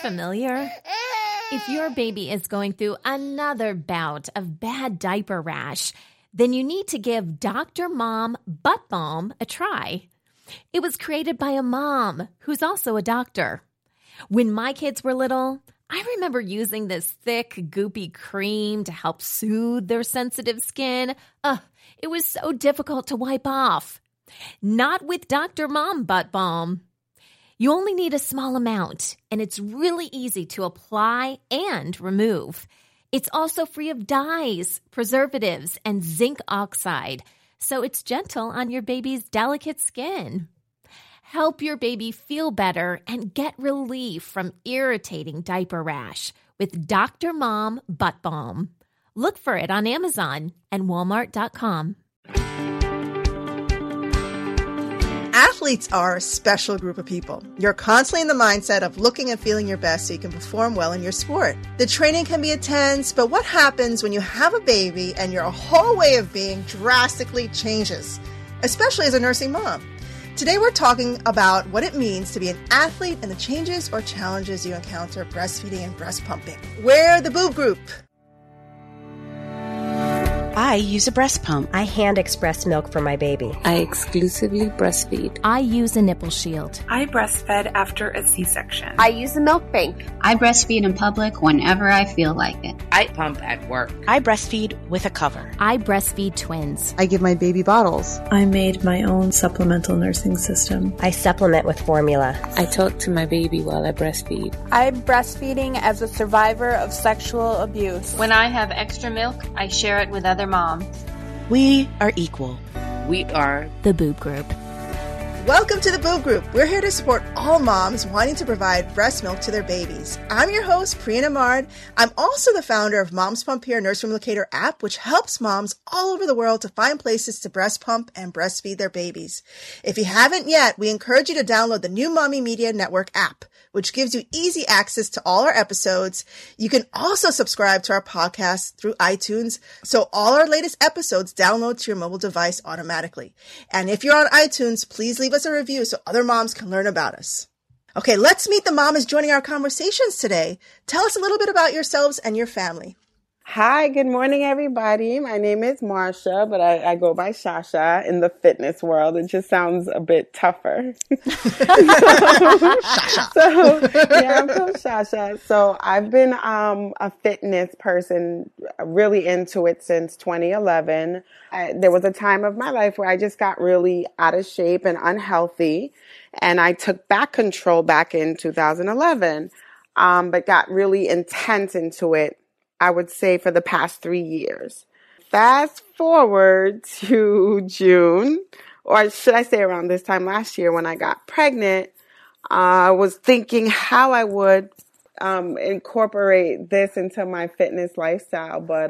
familiar? If your baby is going through another bout of bad diaper rash, then you need to give Dr. Mom Butt Balm a try. It was created by a mom who's also a doctor. When my kids were little, I remember using this thick, goopy cream to help soothe their sensitive skin. It was so difficult to wipe off. Not with Dr. Mom Butt Balm. You only need a small amount, and it's really easy to apply and remove. It's also free of dyes, preservatives, and zinc oxide, so it's gentle on your baby's delicate skin. Help your baby feel better and get relief from irritating diaper rash with Dr. Mom Butt Balm. Look for it on Amazon and Walmart.com. Athletes are a special group of people. You're constantly in the mindset of looking and feeling your best so you can perform well in your sport. The training can be intense, but what happens when you have a baby and your whole way of being drastically changes, especially as a nursing mom? Today we're talking about what it means to be an athlete and the changes or challenges you encounter breastfeeding and breast pumping. We're the Boob Group. I use a breast pump. I hand express milk for my baby. I exclusively breastfeed. I use a nipple shield. I breastfed after a C-section. I use a milk bank. I breastfeed in public whenever I feel like it. I pump at work. I breastfeed with a cover. I breastfeed twins. I give my baby bottles. I made my own supplemental nursing system. I supplement with formula. I talk to my baby while I breastfeed. I'm breastfeeding as a survivor of sexual abuse. When I have extra milk, I share it with other moms. We are equal. We are the Boob Group. Welcome to the Boob Group. We're here to support all moms wanting to provide breast milk to their babies. I'm your host, Priya Namard. I'm also the founder of Moms Pump Here Nursery Locator app, which helps moms all over the world to find places to breast pump and breastfeed their babies. If you haven't yet, we encourage you to download the new Mommy Media Network app, which gives you easy access to all our episodes. You can also subscribe to our podcast through iTunes, so all our latest episodes download to your mobile device automatically. And if you're on iTunes, please leave us a review so other moms can learn about us. Okay, let's meet the mamas joining our conversations today. Tell us a little bit about yourselves and your family. Hi, good morning, everybody. My name is Marsha, but I go by Shasha in the fitness world. It just sounds a bit tougher. So, yeah, I'm from Shasha. So I've been a fitness person, really into it since 2011. There was a time of my life where I just got really out of shape and unhealthy, and I took back control back in 2011, but got really intense into it, I would say, for the past 3 years. Fast forward to June, or should I say around this time last year when I got pregnant, I was thinking how I would incorporate this into my fitness lifestyle, but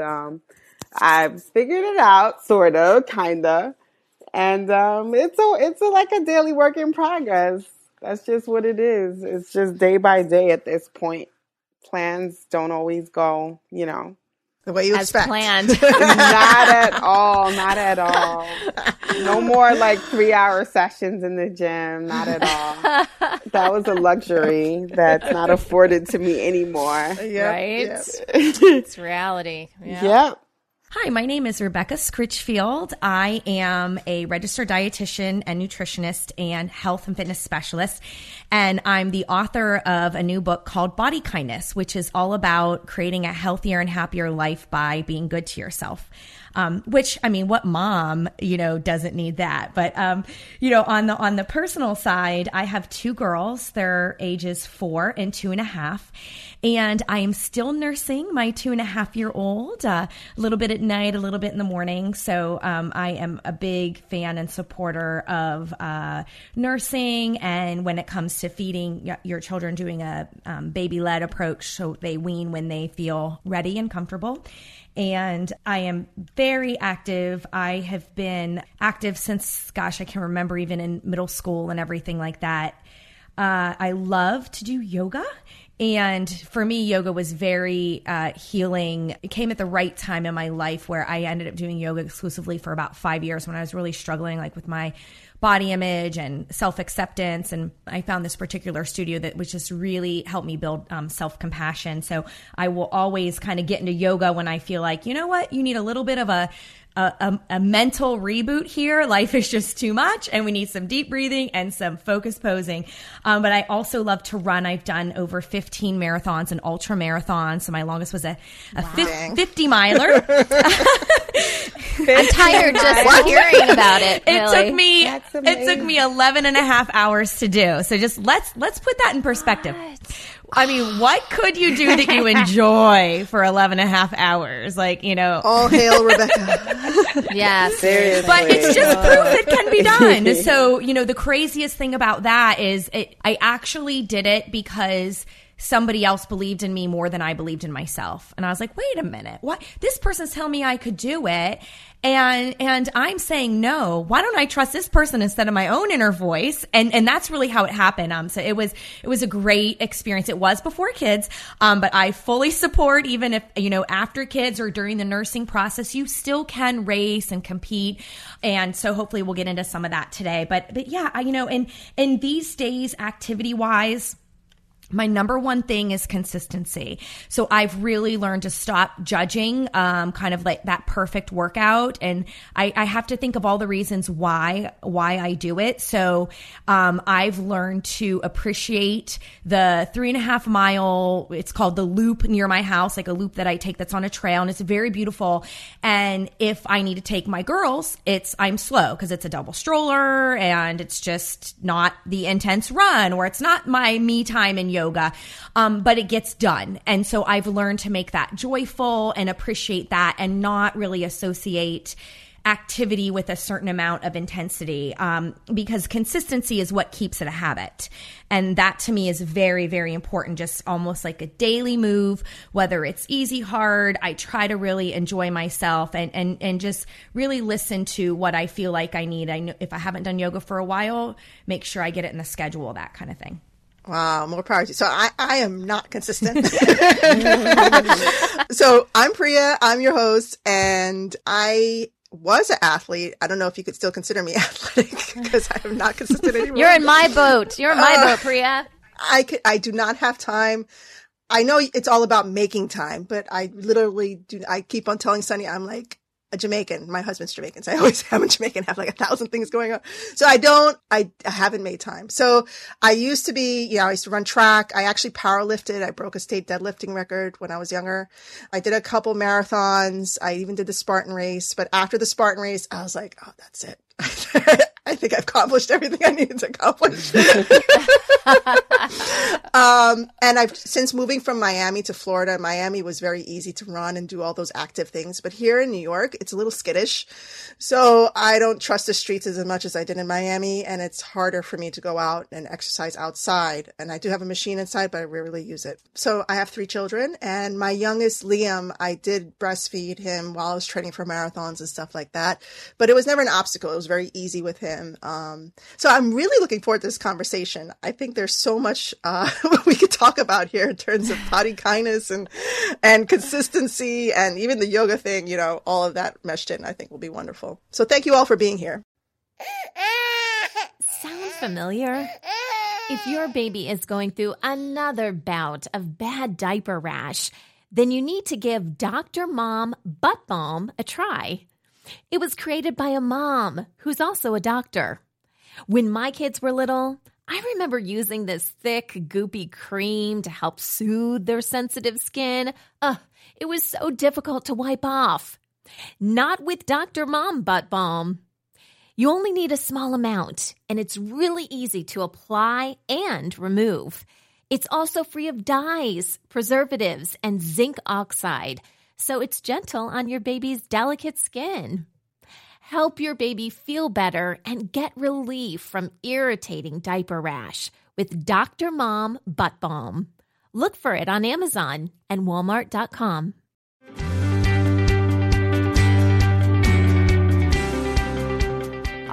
I've figured it out, sort of, kind of, and it's like a daily work in progress. That's just what it is. It's just day by day at this point. Plans don't always go, the way you as expect. Planned. Not at all. Not at all. No more like 3-hour sessions in the gym. Not at all. That was a luxury that's not afforded to me anymore. Yep, right? Yep. It's reality. Yeah. Yep. Hi, my name is Rebecca Scritchfield. I am a registered dietitian and nutritionist and health and fitness specialist. And I'm the author of a new book called Body Kindness, which is all about creating a healthier and happier life by being good to yourself. Which, I mean, what mom, doesn't need that? But, on the personal side, I have 2 girls. They're ages 4 and 2.5. And I am still nursing my 2.5-year-old, a little bit at night, a little bit in the morning. So, I am a big fan and supporter of, nursing. And when it comes to feeding your children, doing a, baby-led approach so they wean when they feel ready and comfortable. And I am very active. I have been active since, I can remember even in middle school and everything like that. I love to do yoga. And for me, yoga was very healing. It came at the right time in my life where I ended up doing yoga exclusively for about 5 years when I was really struggling, like with my body image and self-acceptance. And I found this particular studio that was just really helped me build self-compassion. So I will always kind of get into yoga when I feel like, you know what, you need a little bit of a mental reboot here. Life is just too much and we need some deep breathing and some focused posing. But I also love to run. I've done over 15 marathons and ultra marathons. So my longest was a 50 miler. I'm tired just hearing about it. Really. It took me 11 and a half hours to do. So just let's put that in perspective. I mean, what could you do that you enjoy for 11 and a half hours? Like, you know. All hail Rebecca. Yeah, seriously. But it's just proof it can be done. So, you know, the craziest thing about that is I actually did it because somebody else believed in me more than I believed in myself. And I was like, wait a minute, what? This person's telling me I could do it. And I'm saying no. Why don't I trust this person instead of my own inner voice? And that's really how it happened. So it was a great experience. It was before kids. But I fully support, even if, you know, after kids or during the nursing process, you still can race and compete. And so hopefully we'll get into some of that today. But yeah, you know, in these days, activity wise, my number one thing is consistency. So I've really learned to stop judging kind of like that perfect workout. And I have to think of all the reasons why I do it. So I've learned to appreciate the 3.5 mile, it's called the loop near my house, like a loop that I take that's on a trail, and it's very beautiful. And if I need to take my girls, I'm slow because it's a double stroller and it's just not the intense run, or it's not my me time in yoga, but it gets done. And so I've learned to make that joyful and appreciate that and not really associate activity with a certain amount of intensity, because consistency is what keeps it a habit. And that to me is very, very important, just almost like a daily move, whether it's easy, hard. I try to really enjoy myself and just really listen to what I feel like I need. I know if I haven't done yoga for a while, make sure I get it in the schedule, that kind of thing. Wow, more power to you. So I am not consistent. So I'm Priya, I'm your host, and I was an athlete. I don't know if you could still consider me athletic because I am not consistent anymore. You're in my boat. You're in my boat, Priya. I do not have time. I know it's all about making time, but I literally do. I keep on telling Sunny, I'm like a Jamaican. My husband's Jamaican. So I always am a Jamaican, have like 1,000 things going on. So I haven't made time. So I used to run track. I actually powerlifted. I broke a state deadlifting record when I was younger. I did a couple marathons. I even did the Spartan race. But after the Spartan race, I was like, oh, that's it. I think I've accomplished everything I needed to accomplish. And I've since moving from Miami to Florida. Miami was very easy to run and do all those active things. But here in New York, it's a little skittish. So I don't trust the streets as much as I did in Miami. And it's harder for me to go out and exercise outside. And I do have a machine inside, but I rarely use it. So I have 3 children. And my youngest, Liam, I did breastfeed him while I was training for marathons and stuff like that. But it was never an obstacle. It was very easy with him. So I'm really looking forward to this conversation. I think there's so much we could talk about here in terms of body kindness and consistency, and even the yoga thing, you know, all of that meshed in, I think will be wonderful. So thank you all for being here. Sound familiar? If your baby is going through another bout of bad diaper rash, then you need to give Dr. Mom Butt Balm a try. It was created by a mom who's also a doctor. When my kids were little, I remember using this thick, goopy cream to help soothe their sensitive skin. It was so difficult to wipe off. Not with Dr. Mom Butt Balm. You only need a small amount, and it's really easy to apply and remove. It's also free of dyes, preservatives, and zinc oxide, so it's gentle on your baby's delicate skin. Help your baby feel better and get relief from irritating diaper rash with Dr. Mom Butt Balm. Look for it on Amazon and Walmart.com.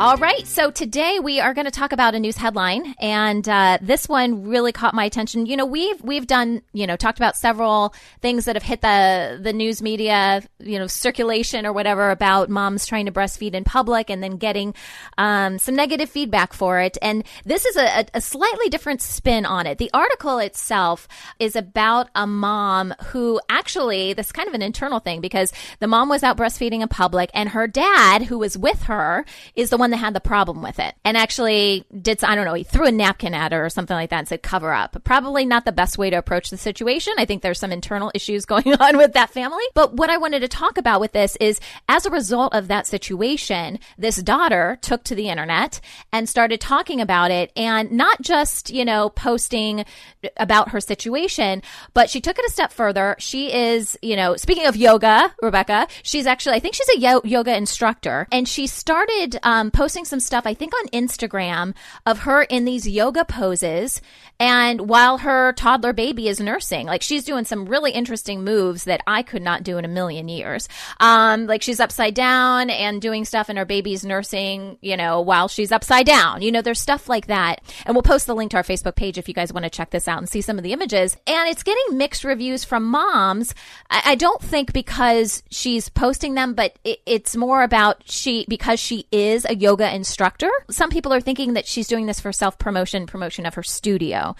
All right, so today we are going to talk about a news headline, and this one really caught my attention. You know, we've done, talked about several things that have hit the news media, circulation or whatever about moms trying to breastfeed in public and then getting some negative feedback for it. And this is a slightly different spin on it. The article itself is about a mom who actually, this is kind of an internal thing because the mom was out breastfeeding in public and her dad, who was with her, is the one that had the problem with it and actually he threw a napkin at her or something like that and said, cover up. Probably not the best way to approach the situation. I think there's some internal issues going on with that family. But what I wanted to talk about with this is as a result of that situation, this daughter took to the internet and started talking about it and not just, posting about her situation, but she took it a step further. She is, speaking of yoga, Rebecca, I think she's a yoga instructor, and she started posting some stuff, I think on Instagram, of her in these yoga poses and while her toddler baby is nursing. Like she's doing some really interesting moves that I could not do in a million years. Like she's upside down and doing stuff and her baby's nursing, while she's upside down. There's stuff like that. And we'll post the link to our Facebook page if you guys want to check this out and see some of the images. And it's getting mixed reviews from moms. I don't think because she's posting them, but it's more about because she is a yoga instructor. Some people are thinking that she's doing this for promotion of her studio.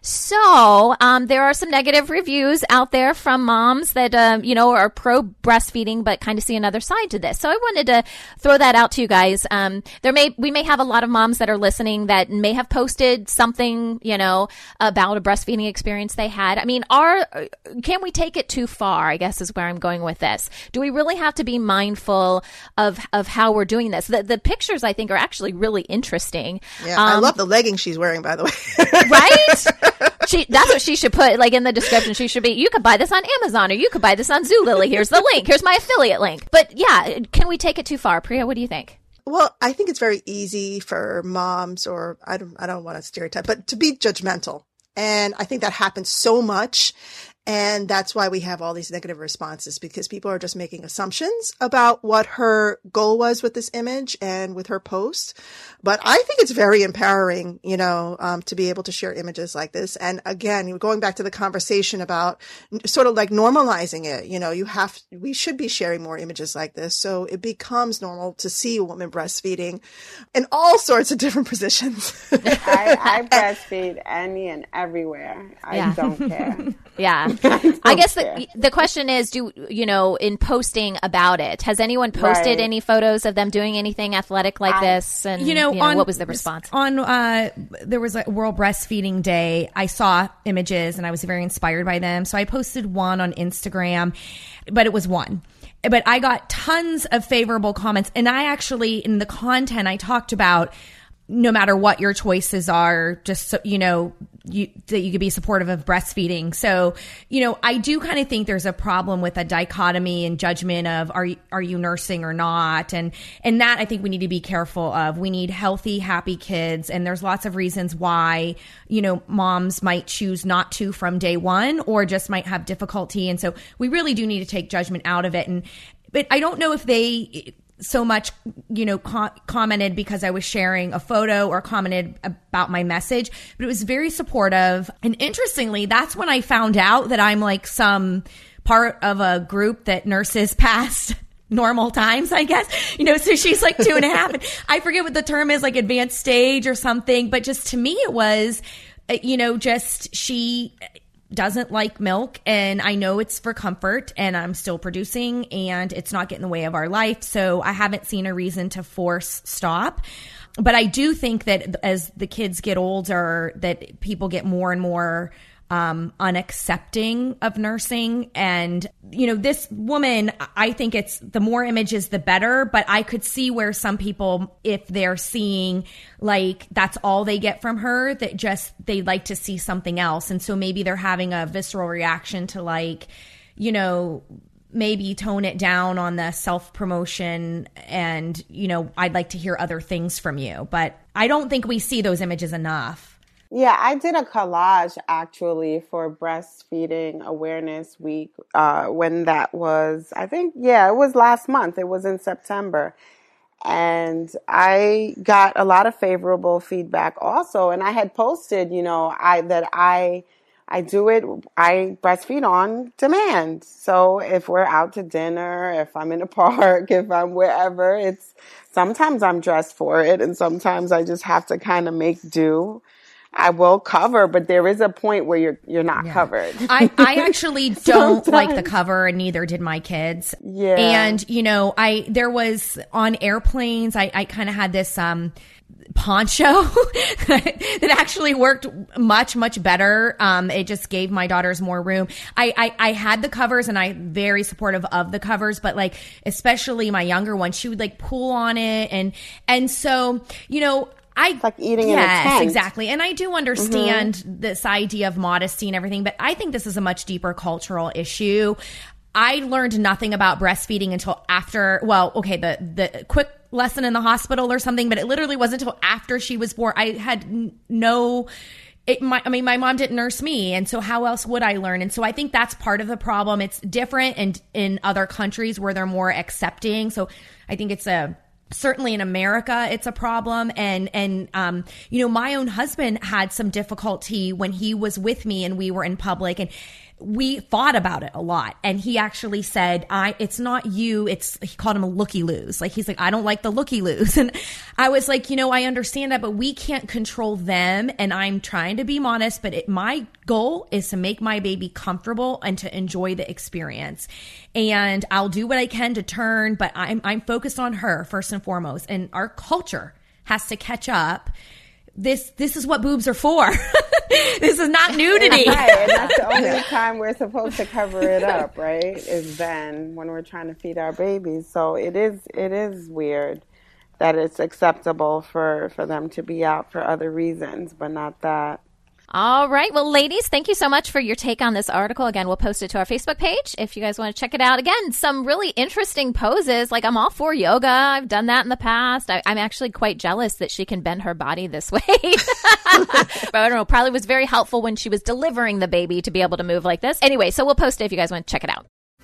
So there are some negative reviews out there from moms that are pro breastfeeding but kind of see another side to this. So I wanted to throw that out to you guys. We may have a lot of moms that are listening that may have posted something about a breastfeeding experience they had. I mean, can we take it too far, I guess is where I'm going with this. Do we really have to be mindful of how we're doing this? The pictures, I think, are actually really interesting. Yeah, I love the leggings she's wearing, by the way. Right? That's what she should put, like, in the description. She should be, you could buy this on Amazon or you could buy this on Zulily. Here's the link. Here's my affiliate link. But yeah, can we take it too far? Priya, what do you think? Well, I think it's very easy for moms, or I don't want to stereotype, but to be judgmental. And I think that happens so much. And that's why we have all these negative responses, because people are just making assumptions about what her goal was with this image and with her post. But I think it's very empowering, to be able to share images like this. And again, going back to the conversation about sort of like normalizing it, we should be sharing more images like this. So it becomes normal to see a woman breastfeeding in all sorts of different positions. I breastfeed any and everywhere. I don't care. Yeah. I guess the question is, in posting about it, has anyone posted any photos of them doing anything athletic like this? And what was the response? There was a World Breastfeeding Day. I saw images and I was very inspired by them. So I posted one on Instagram, but it was one. But I got tons of favorable comments. And I actually, in the content, I talked about no matter what your choices are, just so, that you could be supportive of breastfeeding. So, I do kind of think there's a problem with a dichotomy and judgment of are you nursing or not? And that I think we need to be careful of. We need healthy, happy kids. And there's lots of reasons why, moms might choose not to from day one or just might have difficulty. And so we really do need to take judgment out of it. But I don't know if they so much, commented because I was sharing a photo or commented about my message, but it was very supportive. And interestingly, that's when I found out that I'm like some part of a group that nurses past normal times, I guess, so she's like 2.5. And I forget what the term is, like advanced stage or something. But just to me, it was, just she doesn't like milk, and I know it's for comfort, and I'm still producing and it's not getting in the way of our life. So I haven't seen a reason to force stop. But I do think that as the kids get older, that people get more and more unaccepting of nursing. And, this woman, I think it's the more images, the better. But I could see where some people, if they're seeing like that's all they get from her, that just they like to see something else. And so maybe they're having a visceral reaction to like, maybe tone it down on the self-promotion and, I'd like to hear other things from you. But I don't think we see those images enough. Yeah, I did a collage actually for Breastfeeding Awareness Week when that was, it was last month. It was in September. And I got a lot of favorable feedback also. And I had posted, I breastfeed on demand. So if we're out to dinner, if I'm in a park, if I'm wherever, sometimes I'm dressed for it and sometimes I just have to kind of make do. I will cover, but there is a point where you're not covered. I actually don't like the cover, and neither did my kids. Yeah. And, there was on airplanes, I kind of had this poncho that actually worked much, much better. It just gave my daughters more room. I had the covers, and I'm very supportive of the covers, but especially my younger one, she would pull on it. And so, it's like eating in a tent. Yes, exactly. And I do understand this idea of modesty and everything, but I think this is a much deeper cultural issue. I learned nothing about breastfeeding until after, the quick lesson in the hospital or something, but it literally wasn't until after she was born. I had my mom didn't nurse me, and so how else would I learn? And so I think that's part of the problem. It's different in other countries where they're more accepting. So I think certainly in America, it's a problem. And my own husband had some difficulty when he was with me and we were in public, and we fought about it a lot. And he actually said, it's not you. He called him a looky-loos. He's like, I don't like the looky-loos. And I was like, I understand that, but we can't control them. And I'm trying to be modest, but my goal is to make my baby comfortable and to enjoy the experience. And I'll do what I can to turn, but I'm focused on her first and foremost. And our culture has to catch up. This is what boobs are for. This is not nudity. Right, and that's the only time we're supposed to cover it up, right? Is then when we're trying to feed our babies. So it is weird that it's acceptable for them to be out for other reasons, but not that. All right. Well, ladies, thank you so much for your take on this article. Again, we'll post it to our Facebook page if you guys want to check it out. Again, some really interesting poses. I'm all for yoga. I've done that in the past. I'm actually quite jealous that she can bend her body this way. But I don't know. Probably was very helpful when she was delivering the baby to be able to move like this. Anyway, so we'll post it if you guys want to check it out.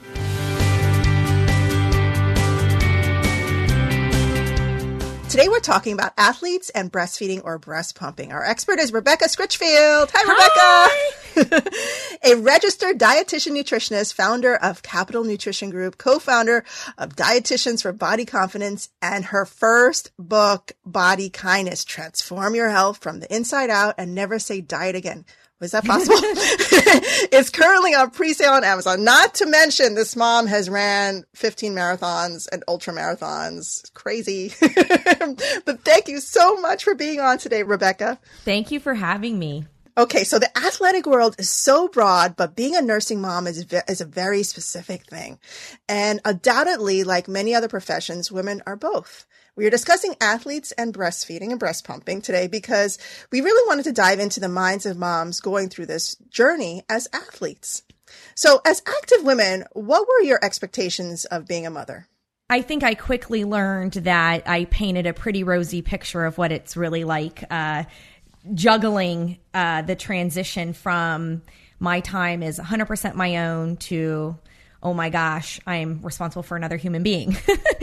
Today we're talking about athletes and breastfeeding or breast pumping. Our expert is Rebecca Scritchfield. Hi, Rebecca. A registered dietitian nutritionist, founder of Capital Nutrition Group, co-founder of Dietitians for Body Confidence, and her first book, Body Kindness, Transform Your Health from the Inside Out and Never Say Diet Again. Was that possible? It's currently on pre-sale on Amazon. Not to mention, this mom has ran 15 marathons and ultra marathons. Crazy. But thank you so much for being on today, Rebecca. Thank you for having me. Okay, so the athletic world is so broad, but being a nursing mom is a very specific thing. And undoubtedly, like many other professions, women are both. We are discussing athletes and breastfeeding and breast pumping today because we really wanted to dive into the minds of moms going through this journey as athletes. So as active women, what were your expectations of being a mother? I think I quickly learned that I painted a pretty rosy picture of what it's really like juggling the transition from my time is 100% my own to, oh my gosh, I'm responsible for another human being.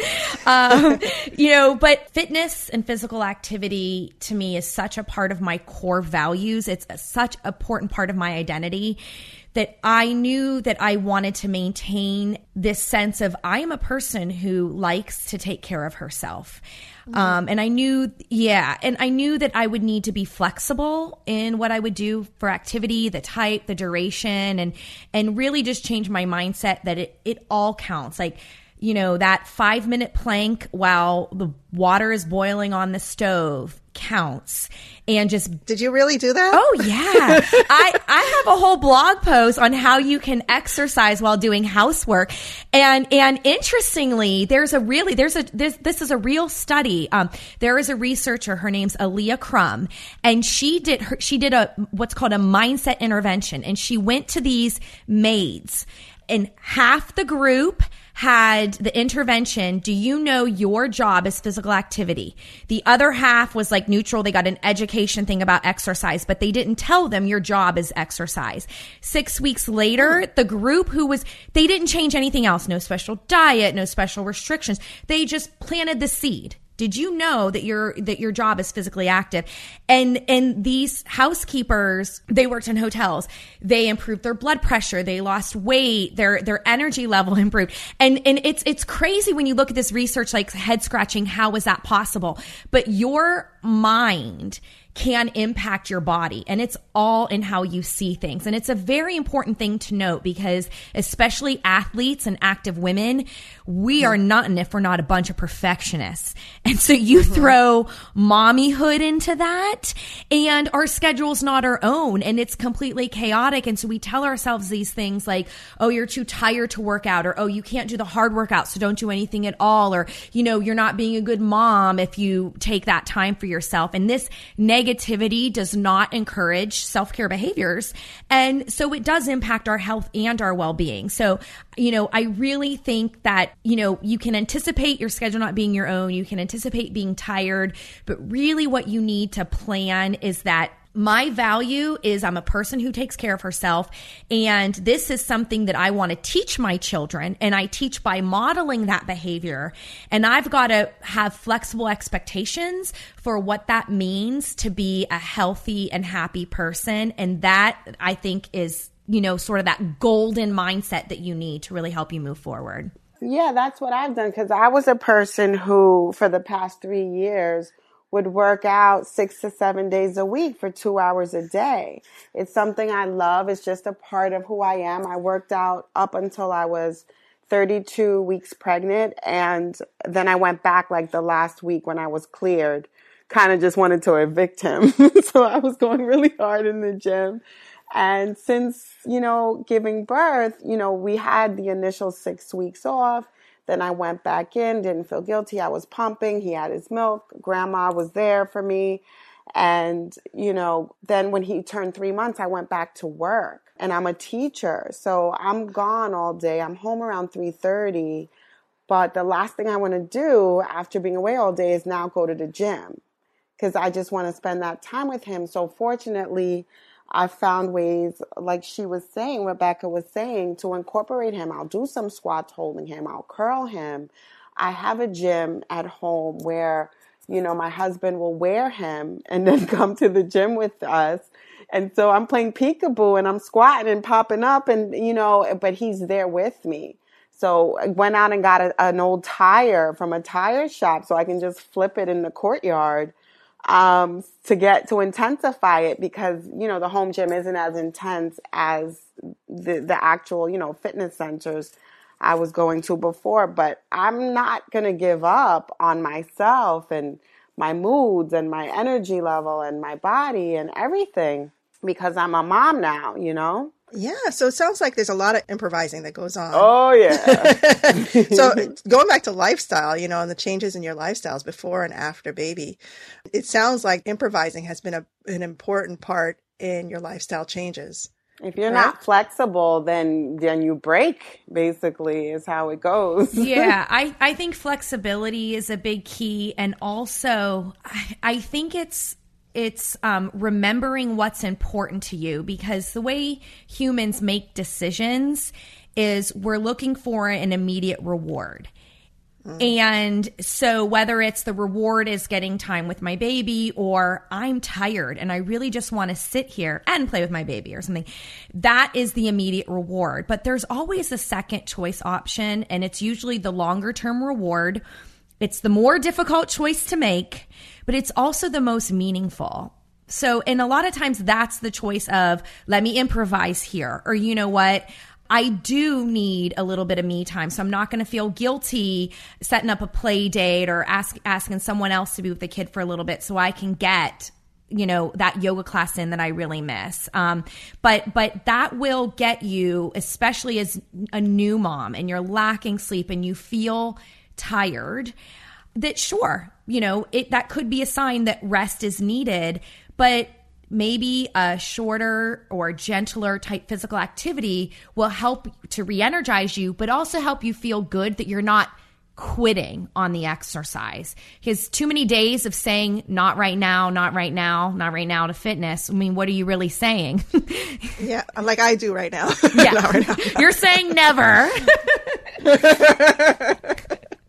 But fitness and physical activity to me is such a part of my core values. It's such an important part of my identity that I knew that I wanted to maintain this sense of I am a person who likes to take care of herself. And I knew that I would need to be flexible in what I would do for activity, the type, the duration, and really just change my mindset that it all counts. That 5-minute plank while the water is boiling on the stove counts. And just... Did you really do that? Oh, yeah. I have a whole blog post on how you can exercise while doing housework. And interestingly, this is a real study. There is a researcher, her name's Aaliyah Crum, and she did what's called a mindset intervention. And she went to these maids, and half the group had the intervention, do you know your job is physical activity? The other half was neutral. They got an education thing about exercise, but they didn't tell them your job is exercise. 6 weeks later, the group they didn't change anything else. No special diet, no special restrictions. They just planted the seed. Did you know that your job is physically active? And these housekeepers, they worked in hotels. They improved their blood pressure. They lost weight. Their energy level improved. And it's crazy when you look at this research, like head scratching. How was that possible? But your mind can impact your body, and it's all in how you see things. And it's a very important thing to note, because especially athletes and active women, we are nothing if we're not a bunch of perfectionists. And so you throw mommyhood into that, and our schedule's not our own, and it's completely chaotic. And so we tell ourselves these things like, oh, you're too tired to work out, or oh, you can't do the hard workout, so don't do anything at all, or you're not being a good mom if you take that time for yourself. And this negativity does not encourage self-care behaviors. And so it does impact our health and our well-being. So, I really think that, you can anticipate your schedule not being your own. You can anticipate being tired, but really what you need to plan is that my value is I'm a person who takes care of herself. And this is something that I want to teach my children. And I teach by modeling that behavior. And I've got to have flexible expectations for what that means to be a healthy and happy person. And that, I think, is, sort of that golden mindset that you need to really help you move forward. Yeah, that's what I've done, because I was a person who, for the past 3 years, would work out 6 to 7 days a week for 2 hours a day. It's something I love. It's just a part of who I am. I worked out up until I was 32 weeks pregnant. And then I went back like the last week when I was cleared, kind of just wanted to evict him. So I was going really hard in the gym. And since, giving birth, we had the initial 6 weeks off. Then I went back in, didn't feel guilty. I was pumping. He had his milk. Grandma was there for me. And, then when he turned 3 months, I went back to work. And I'm a teacher, so I'm gone all day. I'm home around 3:30. But the last thing I want to do after being away all day is now go to the gym, because I just want to spend that time with him. So fortunately, I found ways, like Rebecca was saying, to incorporate him. I'll do some squats holding him. I'll curl him. I have a gym at home where, my husband will wear him and then come to the gym with us. And so I'm playing peekaboo and I'm squatting and popping up and, but he's there with me. So I went out and got an old tire from a tire shop so I can just flip it in the courtyard. To intensify it, because, the home gym isn't as intense as the actual, fitness centers I was going to before. But I'm not going to give up on myself and my moods and my energy level and my body and everything, because I'm a mom now, Yeah, so it sounds like there's a lot of improvising that goes on. Oh, yeah. So going back to lifestyle, and the changes in your lifestyles before and after baby, it sounds like improvising has been an important part in your lifestyle changes. If you're not flexible, then you break, basically, is how it goes. Yeah, I think flexibility is a big key. And also, I think it's remembering what's important to you, because the way humans make decisions is we're looking for an immediate reward. And so whether it's the reward is getting time with my baby, or I'm tired and I really just want to sit here and play with my baby or something, that is the immediate reward. But there's always a second choice option, and it's usually the longer term reward. It's the more difficult choice to make, but it's also the most meaningful. So, and a lot of times that's the choice of, let me improvise here, or you know what, I do need a little bit of me time, so I'm not going to feel guilty setting up a play date or asking someone else to be with the kid for a little bit so I can get, that yoga class in that I really miss. But that will get you, especially as a new mom and you're lacking sleep and you feel tired, that sure, that could be a sign that rest is needed, but maybe a shorter or gentler type physical activity will help to re-energize you, but also help you feel good that you're not quitting on the exercise. Because too many days of saying, not right now, not right now, not right now to fitness. I mean, what are you really saying? Yeah, like I do right now. Yeah, Not right now. You're saying never.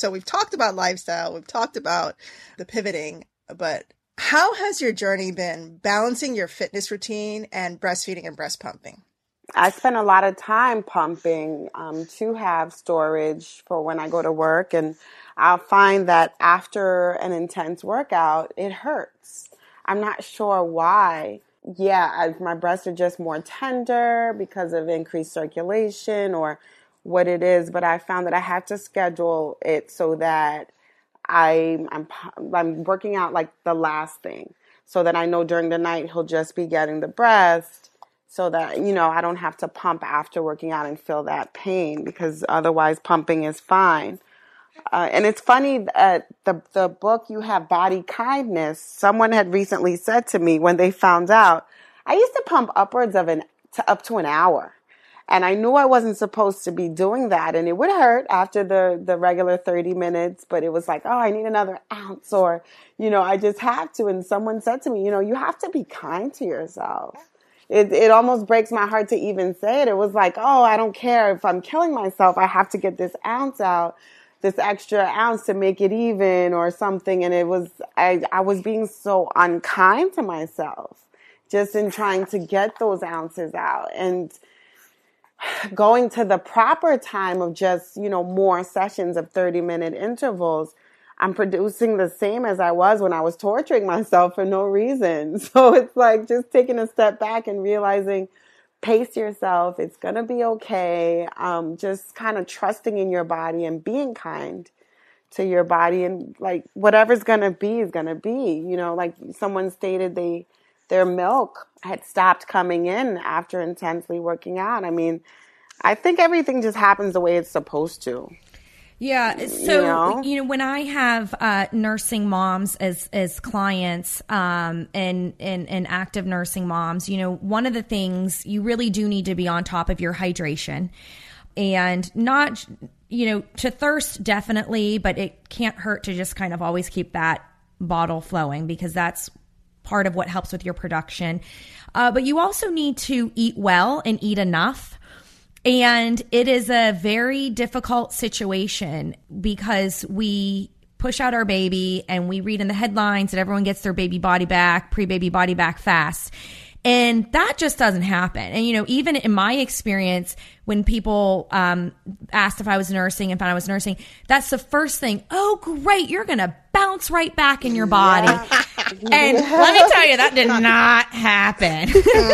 So we've talked about lifestyle, we've talked about the pivoting, but how has your journey been balancing your fitness routine and breastfeeding and breast pumping? I spend a lot of time pumping to have storage for when I go to work. And I'll find that after an intense workout, it hurts. I'm not sure why. Yeah, my breasts are just more tender because of increased circulation or what it is. But I found that I have to schedule it so that I'm working out like the last thing, so that I know during the night he'll just be getting the breast, so that, I don't have to pump after working out and feel that pain, because otherwise pumping is fine. And it's funny that the book you have, Body Kindness, someone had recently said to me when they found out, I used to pump upwards of up to an hour. And I knew I wasn't supposed to be doing that. And it would hurt after the regular 30 minutes, but it was like, oh, I need another ounce, or, I just have to. And someone said to me, you have to be kind to yourself. It almost breaks my heart to even say it. It was like, oh, I don't care if I'm killing myself. I have to get this ounce out, this extra ounce to make it even or something. And it was, I was being so unkind to myself just in trying to get those ounces out. And going to the proper time of just, more sessions of 30-minute intervals, I'm producing the same as I was when I was torturing myself for no reason. So it's like just taking a step back and realizing, pace yourself. It's going to be okay. Just kind of trusting in your body and being kind to your body, and like whatever's going to be is going to be, like someone stated their milk had stopped coming in after intensely working out. I mean, I think everything just happens the way it's supposed to. Yeah. So, when I have nursing moms as clients and active nursing moms, one of the things you really do need to be on top of your hydration, and not, to thirst definitely, but it can't hurt to just kind of always keep that bottle flowing, because that's part of what helps with your production. But you also need to eat well and eat enough. And it is a very difficult situation because we push out our baby and we read in the headlines that everyone gets their baby body back, pre-baby body back fast. And that just doesn't happen. And, even in my experience, when people asked if I was nursing and found I was nursing, that's the first thing. Oh, great. You're going to bounce right back in your body. Yeah. And let me tell you, that did not happen.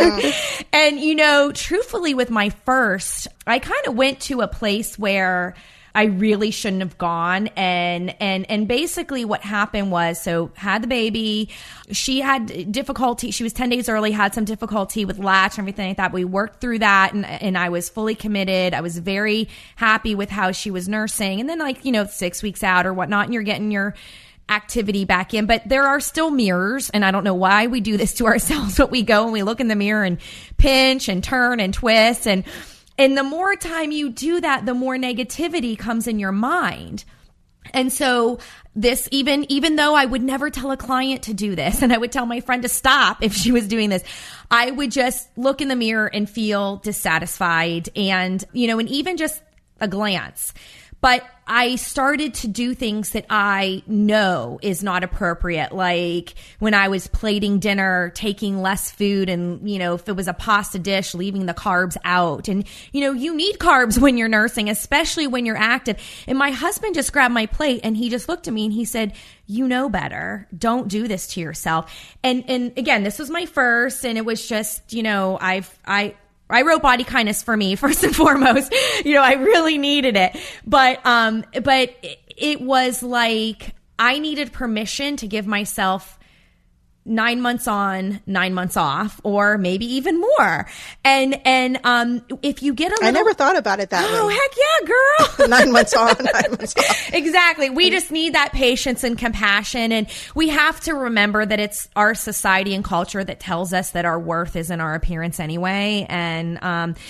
And, truthfully, with my first, I kind of went to a place where I really shouldn't have gone. And basically what happened was, so had the baby, she had difficulty. She was 10 days early, had some difficulty with latch and everything like that. We worked through that, and I was fully committed. I was very happy with how she was nursing. And then 6 weeks out or whatnot, and you're getting your activity back in. But there are still mirrors, and I don't know why we do this to ourselves, but we go and we look in the mirror and pinch and turn and twist, and the more time you do that, the more negativity comes in your mind. And so this, even though I would never tell a client to do this, and I would tell my friend to stop if she was doing this, I would just look in the mirror and feel dissatisfied, and, and even just a glance. But I started to do things that I know is not appropriate. Like when I was plating dinner, taking less food, and, if it was a pasta dish, leaving the carbs out. And, you need carbs when you're nursing, especially when you're active. And my husband just grabbed my plate and he just looked at me and he said, you know better. Don't do this to yourself. And again, this was my first, and it was just, I wrote Body Kindness for me, first and foremost. I really needed it. But it was like I needed permission to give myself 9 months on, 9 months off, or maybe even more. And if you get a little... I never thought about it that way. Oh, heck yeah, girl. 9 months on, 9 months off. Exactly. We just need that patience and compassion. And we have to remember that it's our society and culture that tells us that our worth is in our appearance anyway. And,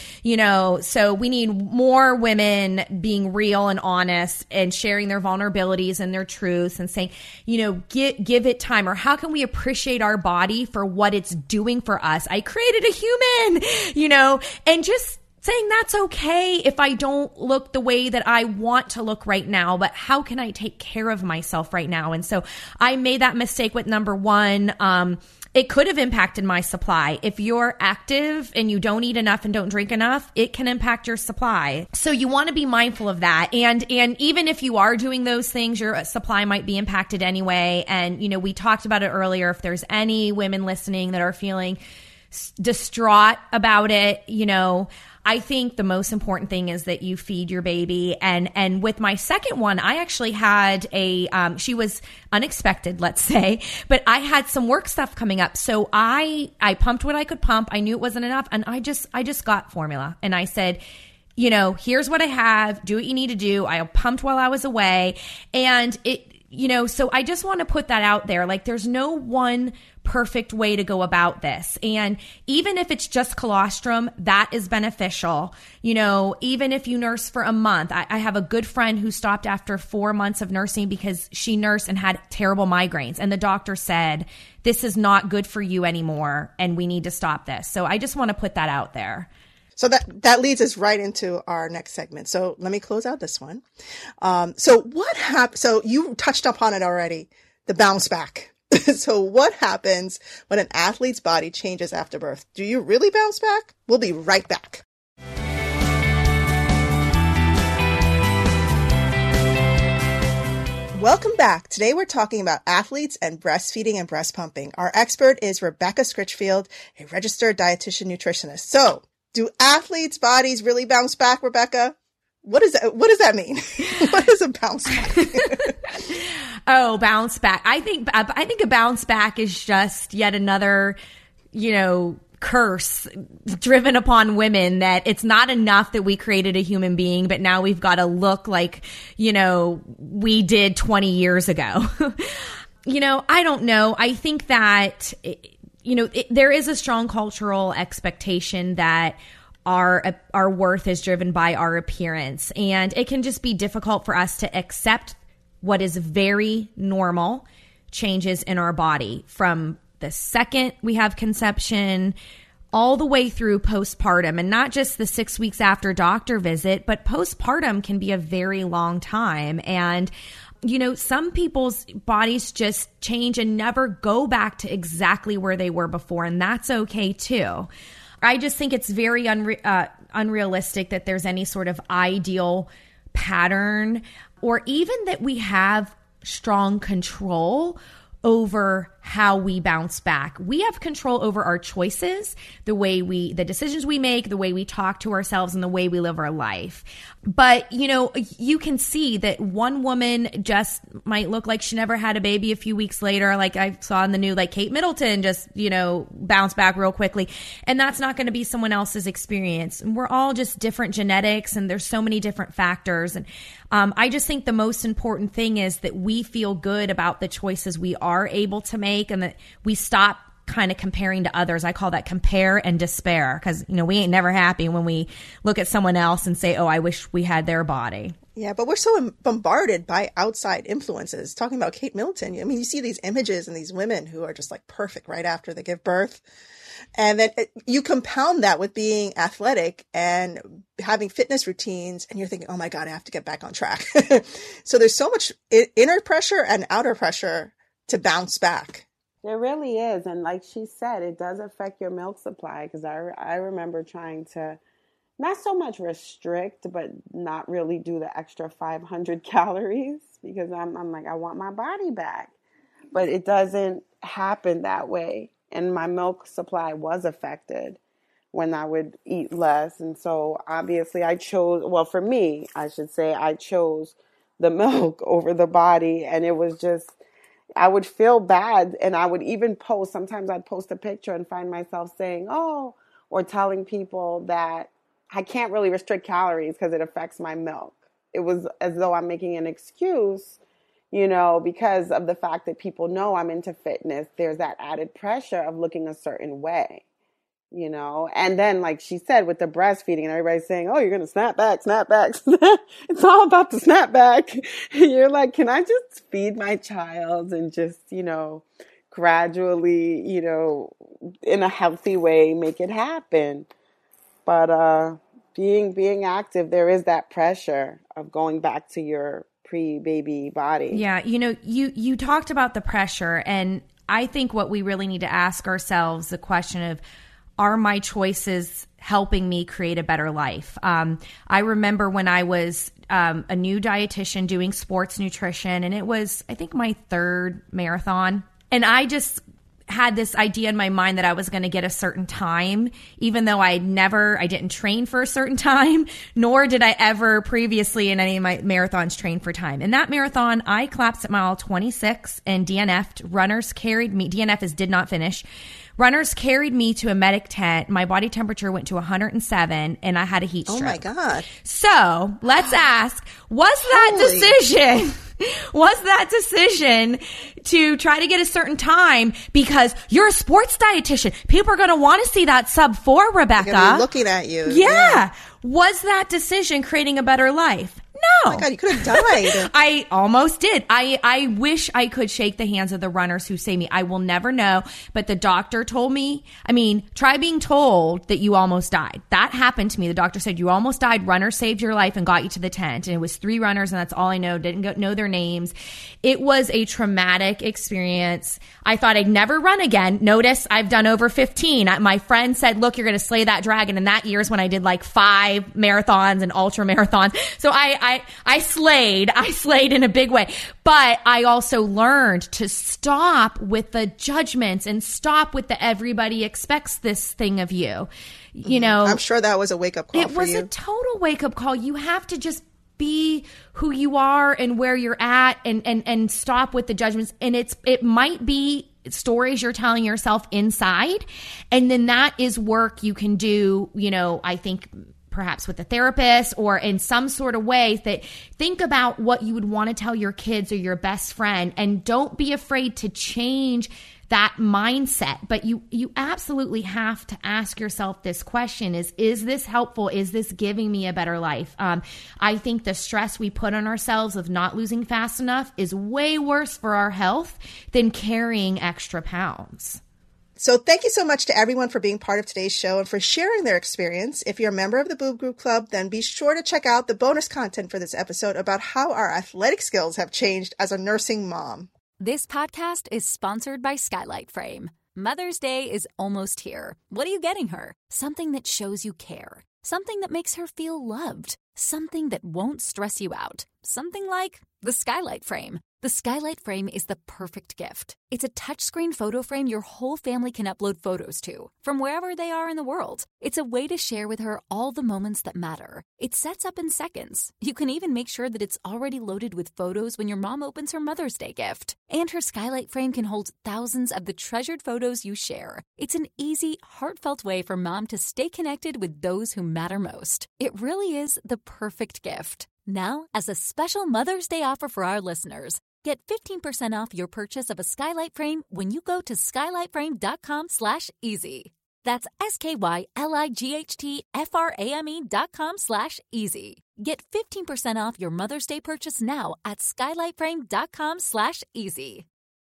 so we need more women being real and honest and sharing their vulnerabilities and their truths and saying, give it time. Or how can we appreciate our body for what it's doing for us? I created a human, and just saying that's okay if I don't look the way that I want to look right now, but how can I take care of myself right now? And so I made that mistake with number one. It could have impacted my supply. If you're active and you don't eat enough and don't drink enough, it can impact your supply. So you want to be mindful of that. And even if you are doing those things, your supply might be impacted anyway. And, you know, we talked about it earlier. If there's any women listening that are feeling distraught about it, you know, I think the most important thing is that you feed your baby. And with my second one, I actually had she was unexpected, let's say, but I had some work stuff coming up. So I pumped what I could pump. I knew it wasn't enough. And I just got formula. And I said, you know, here's what I have. Do what you need to do. I pumped while I was away. And so I just want to put that out there. Like, there's no one perfect way to go about this. And even if it's just colostrum, that is beneficial. You know, even if you nurse for a month, I have a good friend who stopped after 4 months of nursing because she nursed and had terrible migraines. And the doctor said, this is not good for you anymore, and we need to stop this. So I just want to put that out there. So that leads us right into our next segment. So let me close out this one. So what happened? So you touched upon it already, the bounce back. So what happens when an athlete's body changes after birth? Do you really bounce back? We'll be right back. Welcome back. Today we're talking about athletes and breastfeeding and breast pumping. Our expert is Rebecca Scritchfield, a registered dietitian nutritionist. So, do athletes' bodies really bounce back, Rebecca? What does that mean? What is a bounce back? Oh, bounce back. I think a bounce back is just yet another, you know, curse driven upon women, that it's not enough that we created a human being, but now we've got to look like, you know, we did 20 years ago. You know, I don't know. I think that, there is a strong cultural expectation that our worth is driven by our appearance. And it can just be difficult for us to accept what is very normal changes in our body from the second we have conception all the way through postpartum, and not just the 6 weeks after doctor visit, but postpartum can be a very long time. And, you know, some people's bodies just change and never go back to exactly where they were before. And that's okay too. I just think it's very unrealistic that there's any sort of ideal pattern, or even that we have strong control over how we bounce back. We have control over our choices, the decisions we make, the way we talk to ourselves, and the way we live our life. But, you know, you can see that one woman just might look like she never had a baby a few weeks later. Like I saw in the news, like Kate Middleton just, you know, bounced back real quickly. And that's not going to be someone else's experience. And we're all just different genetics, and there's so many different factors. And I just think the most important thing is that we feel good about the choices we are able to make, and that we stop kind of comparing to others. I call that compare and despair, because, you know, we ain't never happy when we look at someone else and say, oh, I wish we had their body. Yeah, but we're so bombarded by outside influences. Talking about Kate Middleton, I mean, you see these images and these women who are just like perfect right after they give birth. And then you compound that with being athletic and having fitness routines, and you're thinking, oh my God, I have to get back on track. So there's so much inner pressure and outer pressure to bounce back. There really is. And like she said, it does affect your milk supply, because I remember trying to not so much restrict, but not really do the extra 500 calories, because I'm like, I want my body back. But it doesn't happen that way. And my milk supply was affected when I would eat less. And so obviously I chose the milk over the body. And it was just, I would feel bad. And I would even sometimes I'd post a picture and find myself saying, oh, or telling people that I can't really restrict calories because it affects my milk. It was as though I'm making an excuse, you know, because of the fact that people know I'm into fitness. There's that added pressure of looking a certain way, you know. And then, like she said, with the breastfeeding, and everybody's saying, oh, you're going to snap back. It's all about the snap back. You're like, can I just feed my child and just, you know, gradually, you know, in a healthy way, make it happen? But being active, there is that pressure of going back to your pre-baby body. Yeah, you talked about the pressure, and I think what we really need to ask ourselves the question of, are my choices helping me create a better life? I remember when I was a new dietitian doing sports nutrition, and it was, I think, my third marathon. And I just had this idea in my mind that I was going to get a certain time, even though I didn't train for a certain time, nor did I ever previously in any of my marathons train for time. In that marathon, I collapsed at mile 26 and DNF'd. Runners carried me. DNF is did not finish. Runners carried me to a medic tent. My body temperature went to 107 and I had a heat stroke. Oh my God. So let's ask, was that decision to try to get a certain time because you're a sports dietitian? People are going to want to see that sub 4, Rebecca. They're gonna be looking at you. Yeah. Was that decision creating a better life? No. Oh my God, you could have died. I almost did. I wish I could shake the hands of the runners who saved me. I will never know. But the doctor told me, try being told that you almost died. That happened to me. The doctor said, you almost died. Runner saved your life and got you to the tent. And it was 3 runners, and that's all I know. Didn't know their names. It was a traumatic experience. I thought I'd never run again. Notice I've done over 15. My friend said, look, you're going to slay that dragon. And that year's when I did like 5 marathons and ultra marathons. So I slayed in a big way, but I also learned to stop with the judgments and stop with the everybody expects this thing of you. I'm sure that was a wake up call for you. It was a total wake up call. You have to just be who you are and where you're at and stop with the judgments. And it might be stories you're telling yourself inside. And then that is work you can do, I think, perhaps with a therapist or in some sort of way that think about what you would want to tell your kids or your best friend, and don't be afraid to change that mindset. But you absolutely have to ask yourself this question is this helpful? Is this giving me a better life? I think the stress we put on ourselves of not losing fast enough is way worse for our health than carrying extra pounds. So thank you so much to everyone for being part of today's show and for sharing their experience. If you're a member of the Boob Group Club, then be sure to check out the bonus content for this episode about how our athletic skills have changed as a nursing mom. This podcast is sponsored by Skylight Frame. Mother's Day is almost here. What are you getting her? Something that shows you care. Something that makes her feel loved. Something that won't stress you out. Something like the Skylight Frame. The Skylight Frame is the perfect gift. It's a touchscreen photo frame your whole family can upload photos to, from wherever they are in the world. It's a way to share with her all the moments that matter. It sets up in seconds. You can even make sure that it's already loaded with photos when your mom opens her Mother's Day gift. And her Skylight Frame can hold thousands of the treasured photos you share. It's an easy, heartfelt way for mom to stay connected with those who matter most. It really is the perfect gift. Now, as a special Mother's Day offer for our listeners, get 15% off your purchase of a Skylight Frame when you go to skylightframe.com/easy. That's SKYLIGHTFRAME.com/easy. Get 15% off your Mother's Day purchase now at skylightframe.com/easy.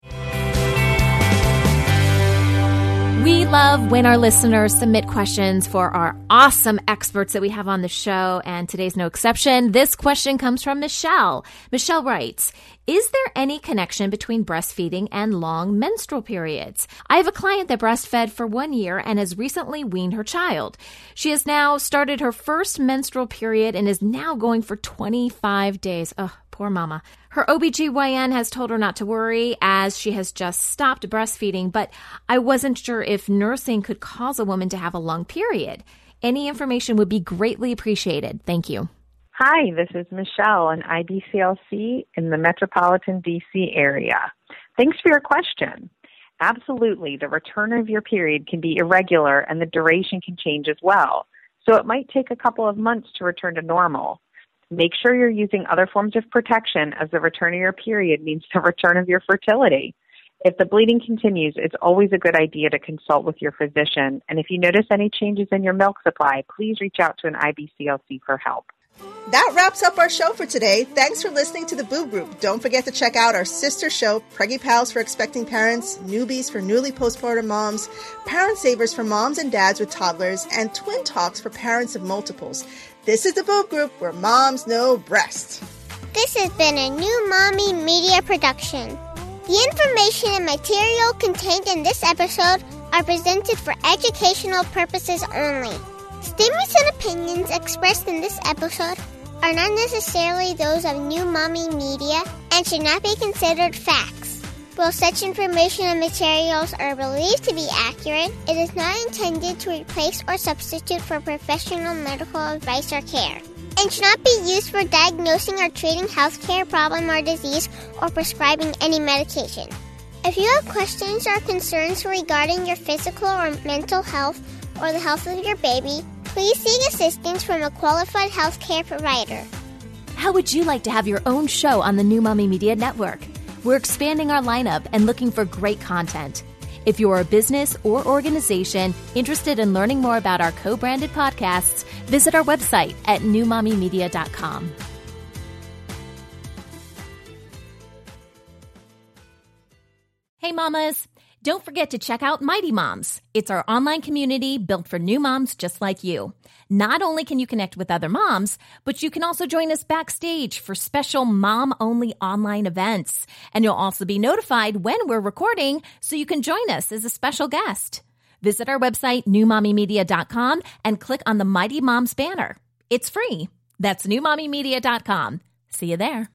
We love when our listeners submit questions for our awesome experts that we have on the show, and today's no exception. This question comes from Michelle. Michelle writes, is there any connection between breastfeeding and long menstrual periods? I have a client that breastfed for 1 year and has recently weaned her child. She has now started her first menstrual period and is now going for 25 days. Oh, poor mama. Her OBGYN has told her not to worry as she has just stopped breastfeeding, but I wasn't sure if nursing could cause a woman to have a long period. Any information would be greatly appreciated. Thank you. Hi, this is Michelle, an IBCLC in the metropolitan DC area. Thanks for your question. Absolutely, the return of your period can be irregular and the duration can change as well. So it might take a couple of months to return to normal. Make sure you're using other forms of protection, as the return of your period means the return of your fertility. If the bleeding continues, it's always a good idea to consult with your physician. And if you notice any changes in your milk supply, please reach out to an IBCLC for help. That wraps up our show for today. Thanks for listening to the Boob Group. Don't forget to check out our sister show, Preggy Pals for expecting parents, Newbies for newly postpartum moms, Parent Savers for moms and dads with toddlers, and Twin Talks for parents of multiples. This is the Boob Group, where moms know breast. This has been a New Mommy Media production. The information and material contained in this episode are presented for educational purposes only. Statements and opinions expressed in this episode are not necessarily those of New Mommy Media and should not be considered facts. While such information and materials are believed to be accurate, it is not intended to replace or substitute for professional medical advice or care, and should not be used for diagnosing or treating healthcare problem or disease or prescribing any medication. If you have questions or concerns regarding your physical or mental health or the health of your baby, please seek assistance from a qualified healthcare provider. How would you like to have your own show on the New Mommy Media Network? We're expanding our lineup and looking for great content. If you're a business or organization interested in learning more about our co-branded podcasts, visit our website at newmommymedia.com. Hey mamas, don't forget to check out Mighty Moms. It's our online community built for new moms just like you. Not only can you connect with other moms, but you can also join us backstage for special mom-only online events. And you'll also be notified when we're recording so you can join us as a special guest. Visit our website, newmommymedia.com, and click on the Mighty Moms banner. It's free. That's newmommymedia.com. See you there.